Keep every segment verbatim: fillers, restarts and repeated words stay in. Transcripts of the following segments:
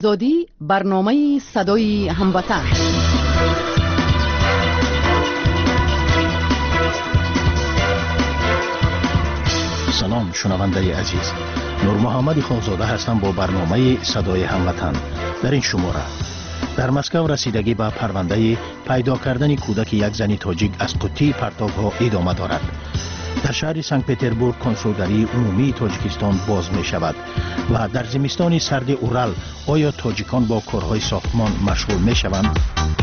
زادی برنامه صدای هموطن. سلام شنونده عزیز، نور محمد خانزاده هستم با برنامه صدای هموطن. در این شماره در مسکو رسیدگی به پرونده پیدا کردن کودک یک زن تاجیک از قطی پرتاب‌ها ادامه دارد. در شهر سنت پترزبورگ کنسولگری عمومی تاجیکستان باز می شود و در زمستان سرد اورال آیا تاجیکان با کارهای ساختمان مشغول می شوند؟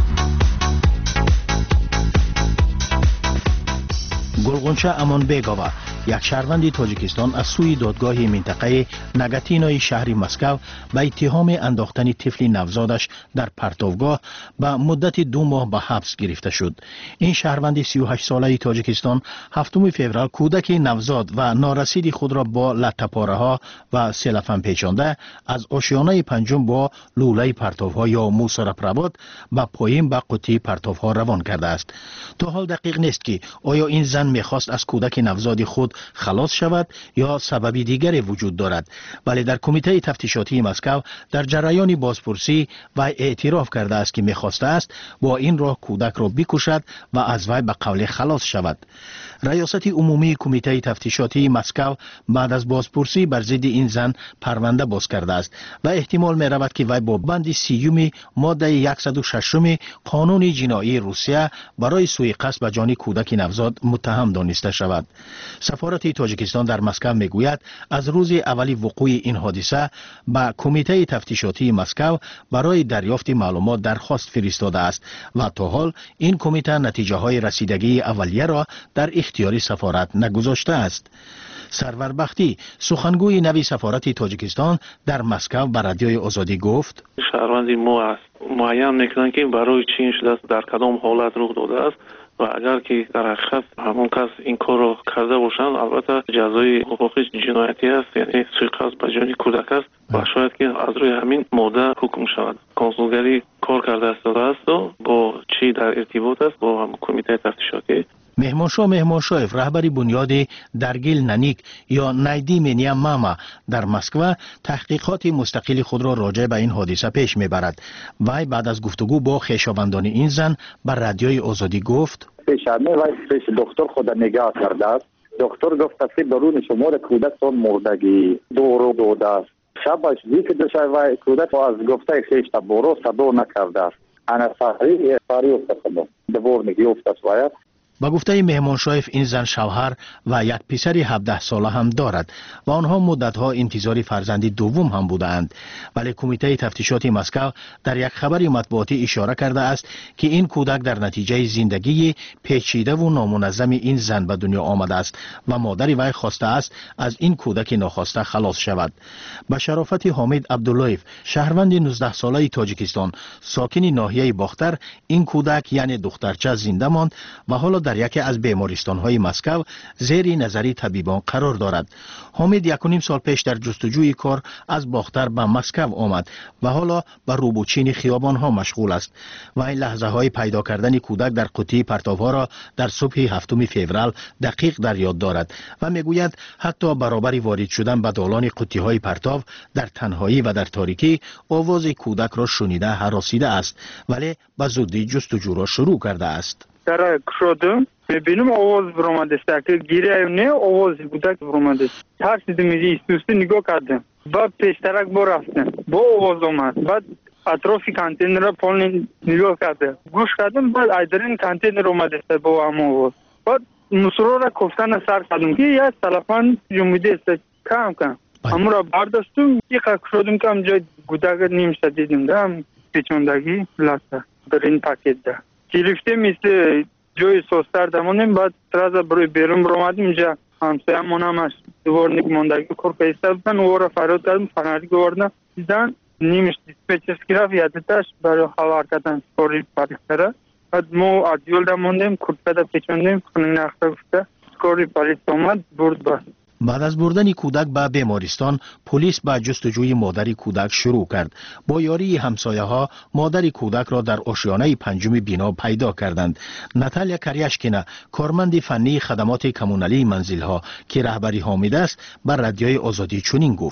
گلغنچه امان بیگاوا، یک شهروند تاجیکستان از سوی دادگاه منطقه نگاتینای شهر مسکو به اتهام انداختن طفل نوزادش در پرتوگاه به مدت دو ماه به حبس گرفته شد. این شهروند سی و هشت ساله تاجیکستان هفتم فوریه کودک نوزاد و نارسید خود را با لطه‌پاره ها و سلفن پیچانده از آشیانه پنجم با لوله پرتوها یا موسرپرواد به پایین به قطی پرتوها روان کرده است. تا حال دقیق نیست که آیا این زن میخواست از کودک نوزاد خود خلاص شود یا سببی دیگری وجود دارد، ولی در کمیته تفتیشاتی مسکو در جریان بازپرسی و اعتراف کرده است که میخواسته است با این راه کودک را بکشد و از وی به قول خلاص شود. ریاست عمومی کمیته تفتیشاتی مسکو بعد از بازپرسی بر ضد این زن پرونده باز کرده است و احتمال می رود که وی با بند سیوم ماده صد و شش قانون جنایی روسیه برای سوء قصد به جان کودک نوزاد متهم دانسته شود. سفارت تاجیکستان در مسکو میگوید از روز اولی وقوع این حادثه به کمیته تفتیشاتی مسکو برای دریافت معلومات درخواست فرستاده است و تا حال این کمیته نتیجه های رسیدگی اولیه را در اختیار سفارت نگذاشته است. سرور بختی، سخنگوی نوی سفارت تاجیکستان در مسکو به رادیوی آزادی گفت: شهروندی ما است معین میکنن که برای چی این شده است، در کدام حالت رخ داده است و اگر که در حقیقت همون کس این کار رو کرده باشند البته جزای حقوقی جنایتی است، یعنی سوء قصد به جان کودک است و شاید که از روی همین ماده حکم شود. کنسولگری کار کرده است است و با چی در ارتباط است با هم کمیته تفتیشاتی. مهمانشاه مهمانشاهف رهبری بنیاد درگیل ننیک یا نیدی منیا ماما در مسکو تحقیقات مستقل خود را راجع به این حادثه پیش میبرد. وی بعد از گفتگو با خویشاوندان این زن بر رادیوی آزادی گفت: پیشانه و پیش دکتر خود نگاه کرده است. دکتر گفت که درون شمار کودک سون مردگی دورو داده است. شبش دیگه دشه و کودک از گفته خیش تا برو صدو نکرده است. انا صحیح فاری افتاد دور نگی افتاد باید. با گفته مهمانشاهف این زن شوهر و یک پسر هفده ساله هم دارد و آنها مدتها انتظار فرزند دوم هم بودند، ولی کمیته تفتیشات مسکو در یک خبر مطبوعاتی اشاره کرده است که این کودک در نتیجه زندگی پیچیده و نامنظم این زن به دنیا آمده است و مادر وی خواسته است از این کودک ناخواسته خلاص شود. با شرافت حامد عبداللهیف، شهروند نوزده ساله تاجیکستان ساکن ناحیه باختر، این کودک یعنی دخترچه زنده ماند و حالا در یکی از بیمارستان‌های مسکو زیر نظر طبیبان قرار دارد. حامد یک و نیم سال پیش در جستجوی کار از باختر به مسکو آمد و حالا به روبوچین خیابان‌ها مشغول است و این لحظه های پیدا کردن کودک در قطی پرتوها را در صبح هفتم فوریه دقیق در یاد دارد و میگوید حتی برابر وارد شدن به دالان قطی های پرتو در تنهایی و در تاریکی آواز کودک را شنیده هراسیده است، ولی به زودی جستجو را شروع کرده است. در کشودم میبینم آواز برآمده است که گیره نه آواز کودک برآمده است. هر چیزی میگی سوستی نگاه کردم، بعد پیشترک با رفتم با آواز اومد، بعد اطراف کانتینر را پایین نگاه کردم گوش کردم، بعد ایدرین کانتینر اومده است با هم آواز، بعد مسرور را کفتن سر کردم که یک تلفن جمعیده است کم کم همون را برداشتم یک کشودم که همجای کودک نیم شد دیدم دم پیچوندگی لسته در این پاکت ده گرفته مثل جای سوستر دمانیم. بعد تراز برای بیرون برآمدیم اینجا همسایه من همش دوباره نیک ماندگی کار پیسته بودن و را فراد کردم فناری گوردن دیدن نیمش دیسپیچرز گرفت یادتش برای خبر کردن سکوری پاریستره. بعد ما عدیول دماندیم کرده دا پیچوندیم خانه نخته گفته سکوری پاریست آمد برد بست. بعد از بردن کودک به بیمارستان، پلیس به جستجوی مادر کودک شروع کرد. با یاری همسایه ها مادر کودک را در آشیانه پنجم بنا پیدا کردند. ناتالیا کریاشکینا، کارمند فنی خدمات کمونالی منزل ها که رهبری حامد است، بر رادیوی آزادی چنین گفت: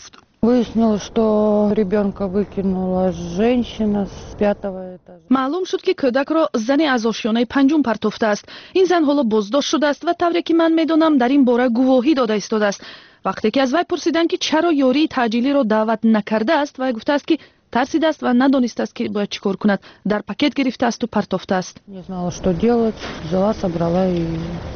Выяснилось, что ребенка выкинула женщина с пятого этажа. معلوم شد که کودک را زنی از آشیانه پنجم پرتافته است. این زن حالا بازداشت شده است و طوری که من میدونم در این باره گواهی داده ایستاده است. وقتی که از وی پرسیدند که چرا یاری تعجیلی را دعوت نکرده است، وی گفته است که ترسیده است و ندانسته است که باید چیکار کند. در پاکت گرفته است و پرتافته است. Не знала, что делать. Взяла, собрала и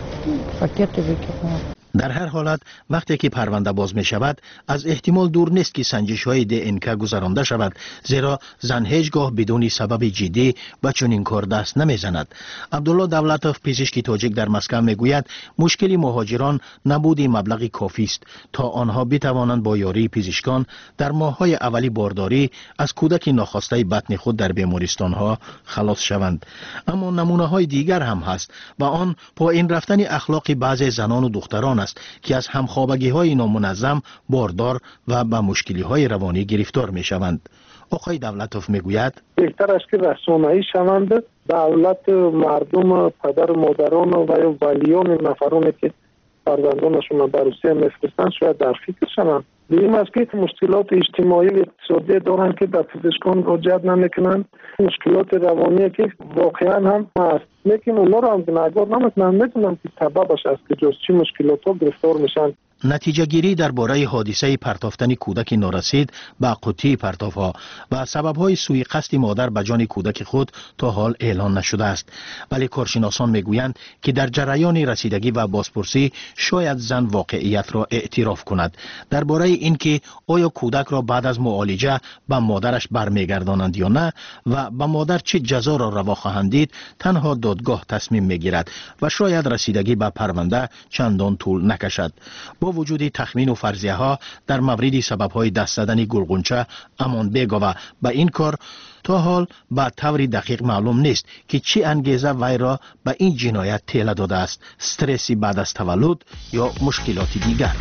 пакеты выкинула. در هر حالت وقتی که پرونده باز می شود از احتمال دور نیست که سنجش های دی ان که گذرانده شود، زیرا زن هیچگاه بدون سبب جدی به چنین کار دست نمی زند. عبدالله دولتوف پزشک تاجیک در مسکو می گوید مشکل مهاجران نبود مبلغی کافی است تا آنها بتوانند با یاری پزشکان در ماه‌های اولی بارداری از کودک ناخواسته بطن خود در بیمارستان ها خلاص شوند. اما نمونه های دیگر هم هست و آن پایین رفتن اخلاق بعضی زنان و دختران است که از همخوابگی های نامنظم باردار و به مشکلی های روانی گرفتار می شوند. آقای دولتوف می گوید بهتر است که رسانه‌ای شوند، دولت، مردم، پدر و مادران و یا ولیان نفرانی که فرزندانشون به روسیه میفرستند شاید در فکر شوند. دیدیم است که مشکلات اجتماعی و اقتصادی دارند که به پزشکان مراجعت نمیکنند، مشکلات روانی که واقعا هم هست، لیکن اونا رو هم نگاه نمیکنند، میدونم که سببش است که جز چی مشکلات ها گرفتار میشن. نتیجه گیری درباره حادثه پرتافتن کودک نارسید به قوطی پرتافها و سبب‌های سوء قصد مادر به جان کودک خود تا حال اعلان نشده است، ولی کارشناسان میگویند که در جریان رسیدگی و بازپرسی شاید زن واقعیت را اعتراف کند. درباره اینکه آیا کودک را بعد از معالجه به مادرش برمیگردانند یا نه و به مادر چه جزا را روا خواهند دید، تنها دادگاه تصمیم میگیرد و شاید رسیدگی به پرونده چندان طول نکشد. با وجود تخمین و فرضیه ها در مورد سبب های دست زدن گلغنچه امان بیگوه به این کار تا حال به طور دقیق معلوم نیست که چی انگیزه وی را به این جنایت تیله داده است، استرسی بعد از تولد یا مشکلات دیگر.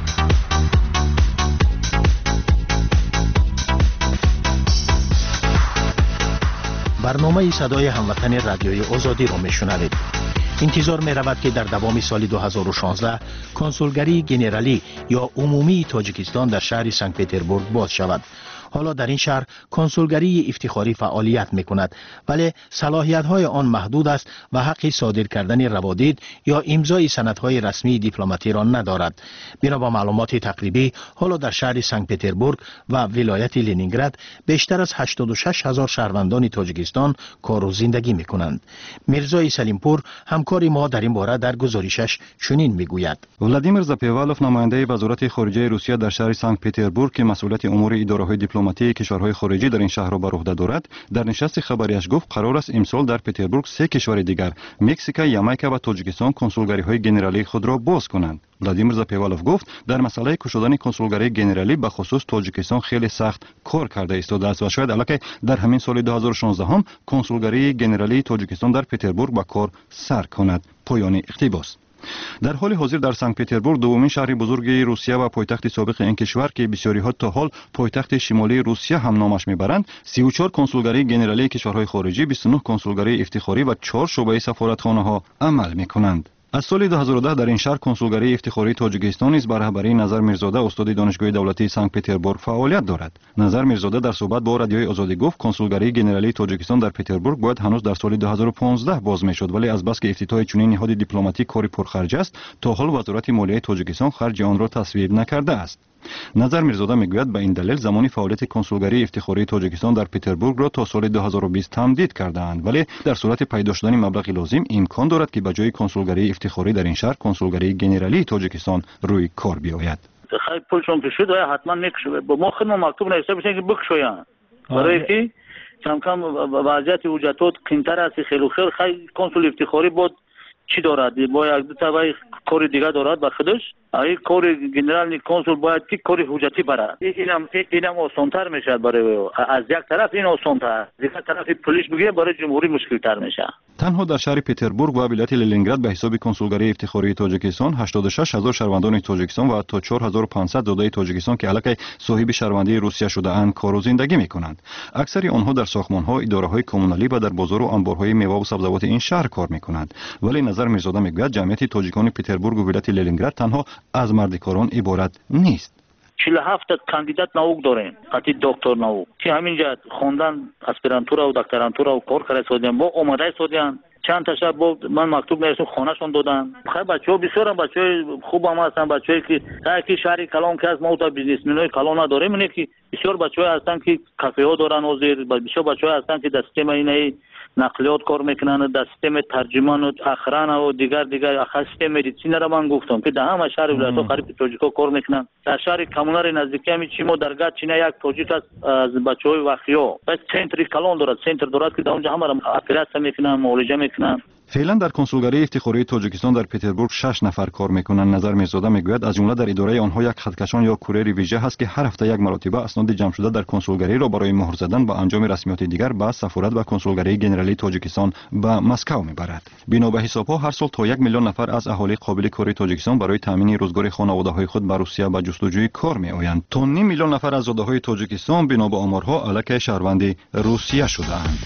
برنامه صدای هموطن رادیوی آزادی را میشنوید. انتظار می رود که در دوام سال دو هزار و شانزده کنسولگری گنرالی یا عمومی تاجیکستان در شهر سنت پترزبورگ باز شود. حالا در این شهر کنسولگری افتخاری فعالیت می کند، ولی صلاحیت های آن محدود است و حق صادر کردن روادید یا امضای سندهای رسمی دیپلماتی را ندارد. بنا به معلومات تقریبی حالا در شهر سنت پترزبورگ و ولایت لنینگراد بیشتر از هشتاد و شش هزار شهروندان تاجیکستان کار و زندگی می کنند. میرزای سلیمپور همکار ما در این باره در گزارشش چنین می گوید. ولادیمیر زاپیوالوف نماینده وزارت خارجه روسیه در شهر سنت پترزبورگ که مسئولیت امور اداره‌های دیپلماتی کشورهای خارجی در این شهر را بر عهده دارد، در نشست خبریش گفت قرار است امسال در پترزبورگ سه کشور دیگر مکزیک، یامایکا و تاجیکستان کنسولگری‌های گنرالی خود را باز کنند. ولادیمیر زاپیوالوف گفت در مسئله گشودن کنسولگری گنرالی به خصوص تاجیکستان خیلی سخت کار کرده ایستاده است و شاید البته در همین سال دو هزار و شانزده هم کنسولگری گنرالی تاجیکستان در پترزبورگ به کار سر کند. پایان اقتباس. در حال حاضر در سنت پترزبورگ دومین شهر بزرگ روسیه و پایتخت سابق این کشور که بسیاری ها تا حال پایتخت شمالی روسیه هم نامش میبرند، سی و چهار کنسولگری گنرالی کشورهای خارجی، بیست و نه کنسولگری افتخاری و چهار شعبه سفارتخانه ها عمل میکنند. از سال دو هزار و ده در این شهر کنسولگری افتخاری تاجیکستان نیز بر رهبری نظر میرزاده استاد دانشگاه دولتی سنت پترزبورگ فعالیت دارد. نظر میرزاده در صحبت با رادیوی آزادی گفت کنسولگری گنرالی تاجیکستان در پترزبورگ باید هنوز در سال دو هزار و پانزده باز میشد، ولی از بس که افتتاح چنین نهاد دیپلماتیک کاری پرخرج است تا حال وزارت مالیه تاجیکستان خرج آن را تصویب نکرده است. نظر میرزاده میگوید به این دلیل زمانی فعالیت کنسولگری افتخاری تاجیکستان در پترزبورگ را تا سال دو هزار و بیست تمدید کرده‌اند، ولی در صورت پیدا شدن مبلغ لازم امکان دارد که به جای کنسولگری افتخاری در این شهر کنسولگری گنرالی تاجیکستان روی کار بیاید. خیلی پولشون پیشید و حتما میکشه با ما خدمت مکتوب نوشته بشه که بکشوین، برای که کم کم وضعیت وجودات کمتر است. خیلی خیلی خیلی کنسول افتخاری بود چی دارد؟ باید دو تا کار دیگه دارد به خودش. ای کار گنرال کنسول باید که کار حجتی برد. اینم اینم آسان‌تر میشه برای از یک طرف، این آسان‌تر، از یک طرف پلیس بگیره برای جمهوری مشکل‌تر میشه. تنها در شهر پترزبورگ و ولایت لنینگراد به حساب کنسولگری افتخاری تاجیکستان هشتاد و شش هزار شهروندان تاجیکستان و تا چهار هزار و پانصد زاده تاجیکستان که علاقه صاحب شهروندی روسیه شده اند کار و زندگی میکنند. اکثر آنها در ساختمان‌ها، اداره‌های کمونالی و در بازار و انبارهای میوه و سبزیجات این شهر کار میکنند. ولی نظر میرزاده میگوید جمعیت تاجیکان پترزبورگ و ولایت لنینگراد تنها از مردکاران عبارت نیست. چهل و هفت کاندیدات نوک داریم قطعی دکتر نوک که همینجا خوندن اسپرانتورا و دکترانتورا و کار کرده سودیم با اومده سودیم چند تا شب بود من مکتوب نوشتم خونهشون دادن. خیلی بچه‌ها بسیار بچه‌های خوب هم هستن، بچه‌ای که که شهر کلان که از ما تا بیزنسمنای کلان نداریم، اینه که بسیار بچه‌ها هستن که کافه ها دارن و زیر بسیار بچه‌ها هستن که در سیستم اینه نقلیات کار میکنن، در سیستم ترجمان و اخران و دیگر دیگر اخر سیستم مدیسین را من گفتم که در همه شهر ولایت‌ها قریب تاجیک‌ها کار میکنن. در شهر کمونار نزدیکی همین چی ما درگاه چینه یک تاجیک از بچه‌های وخیا بس سنتری کلان دارد، سنتر دارد که در اونجا همه را اپراسیون میکنن، معالجه میکنن. فعلا در کنسولگری افتخاری تاجیکستان در پتربورگ شش نفر کار میکنند. نظر میرزاده میگوید از جمله در اداره آنها یک خطکشان یا کوریر ویژه هست که هر هفته یک مرتبه اسناد جمع شده در کنسولگری را برای مهر زدن و انجام رسمیات دیگر به سفارت و کنسولگری ژنرالی تاجیکستان به مسکو میبرد. بنا به حسابها هر سال تا یک میلیون نفر از اهالی قابل کاری تاجیکستان برای تامین روزگار خانواده‌های خود به روسیه به جستجوی کار میآیند. تا نیم میلیون نفر از زاده‌های تاجیکستان بنا به آمارها الک شهروند روسیه شده‌اند.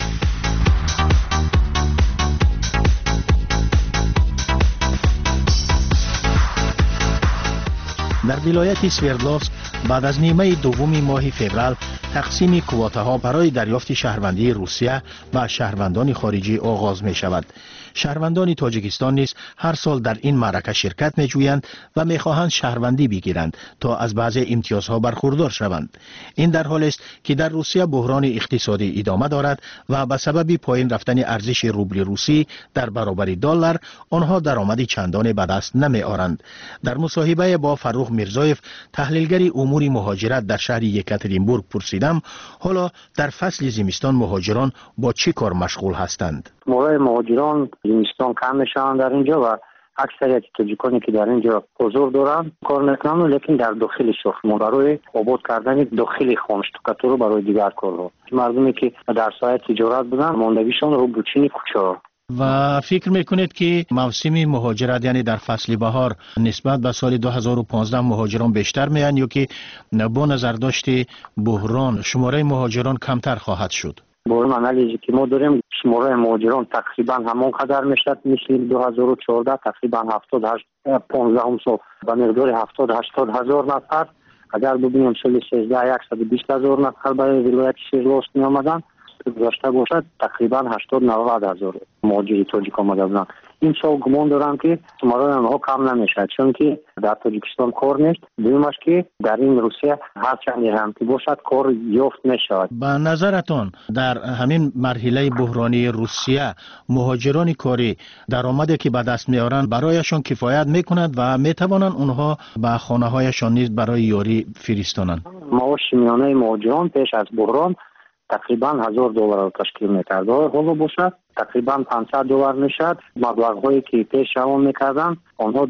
در ولایت سوردلوفسک بعد از نیمه دوم ماه فوریه تقسیم کوتاها برای دریافت شهروندی روسیه و شهروندان خارجی آغاز می شود. شهروندان تاجیکستان نیز هر سال در این معرکه شرکت می جویند و می خواهند شهروندی بگیرند تا از بعضی امتیازها برخوردار شوند. این در حالی است که در روسیه بحران اقتصادی ادامه دارد و به سبب پایین رفتن ارزش روبل روسی در برابر دلار آنها درآمدی چندانی به دست نمی آورند. در مصاحبه با فروخ میرزایف تحلیلگر امور مهاجرت در شهر یکاترینبورگ پرسیدم حالا در فصل زمستان مهاجران با چه کار مشغول هستند؟ موقع مهاجران زمستان کم میشن در اینجا و اکثریت تاجیکانی که در اینجا حضور دارن کار میکنن، لیکن در داخل شهر برای آباد کردن داخل خانشتوکاتور برای دیگر کارها. مردمی که در ساحت تجارت بودن ماندگیشان رو بچینی کوچه. و فکر میکنید که موسم مهاجرت یعنی در فصل بهار نسبت به سال دو هزار و پانزده مهاجران بیشتر میان یا که با نظر داشت بحران شماره مهاجران کمتر خواهد شد؟ با این انالیزی که ما داریم شماره مهاجران تقریبا همان قدر میشد مثل دو هزار و چهارده، تقریبا هفتاد و هشت پانزده هم سال به مقدار هفتاد هشتاد هزار نفر. اگر ببینیم سال سیزده صد و بیست هزار نفر برای ولایت سوردلوفسک می آمدن گذاشته باشد تقریبا هشتاد نود هزار مهاجر تاجیک آمده بودند. این سال گمان دارم که شماره آنها کم نمیشد چون که در تاجیکستان کار نیست. دومش که در این روسیه هر چند هم که باشد کار یافت میشود. به نظرتان در همین مرحله بحرانی روسیه مهاجران کاری درآمدی که به دست میارند برایشان کفایت میکند و میتوانند اونها به خانه هایشان نیز برای یاری فرستانند؟ معاش میانه مهاجران پیش از بحران تقریبا هزار دلار را تشکیل میکرد. حالا باشد تقریبا پانصد دلار میشد. مبلغ هایی که پیش روان میکردن آنها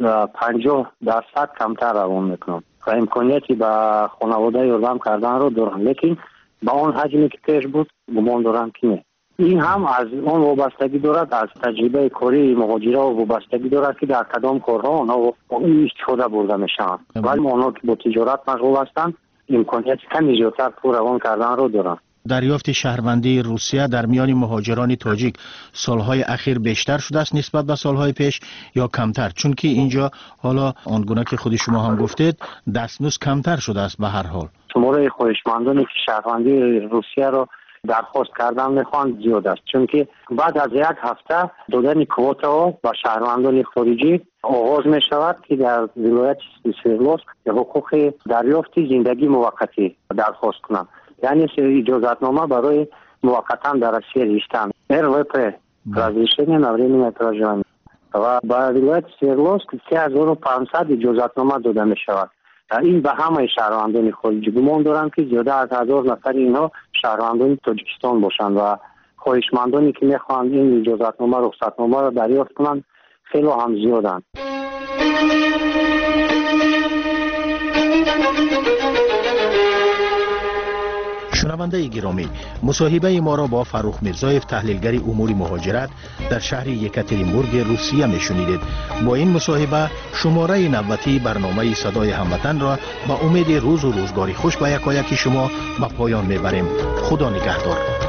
پنجاه درصد کمتر روان میکنند و امکانیتی به خانواده یاردم کردن رو دارن، لیکن با آن حجمی که پیش بود گمان دارم که نه. این هم از آن وابستگی دارد، از تجربه کاری مهاجرا وابستگی دارد که در کدام کارها آنها استفاده برده میشن. ولی آنها که با تجارت مشغول هستند امکانیت کمی زیادتر پول روان کردن رو دارن. دریافت شهروندی روسیه در میان مهاجران تاجیک سالهای اخیر بیشتر شده است نسبت به سالهای پیش یا کمتر؟ چون که اینجا حالا آنگونه که خود شما هم گفتید دستمزد کمتر شده است. به هر حال شماره خواهشمندانی که شهروندی روسیه را درخواست کردن میخوان زیاد است، چون که بعد از یک هفته دادن کوتا با شهروندان خارجی آغاز می شود که در ولایت سوردلوفسک حقوق دریافت زندگی موقتی درخواست کنند، یعنی اجازتنامه برای موقتا در روسیه رشتن РВП разрешение на временное проживание و با ولایت سوردلوفسک سه هزار و پانصد اجازتنامه داده می شود. این به همه شهروندان خارجی گمان دارم که زیاده از هزار نفر اینها شهروندان تاجیکستان باشند و خواهشمندانی که میخواهند این اجازتنامه رخصتنامه را دریافت کنند خیلی هم زیادند. شنونده گرامی، مصاحبه ما را با فروخ میرزایف تحلیلگر امور مهاجرت در شهر یکاترینبورگ روسیه میشنیدید. با این مصاحبه شماره نوبتی برنامه صدای هموطن را با امید روز و روزگاری خوش به یکایک شما به پایان میبریم. خدا نگهدار.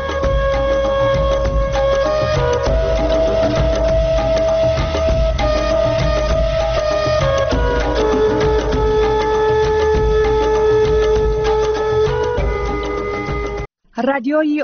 رادیوی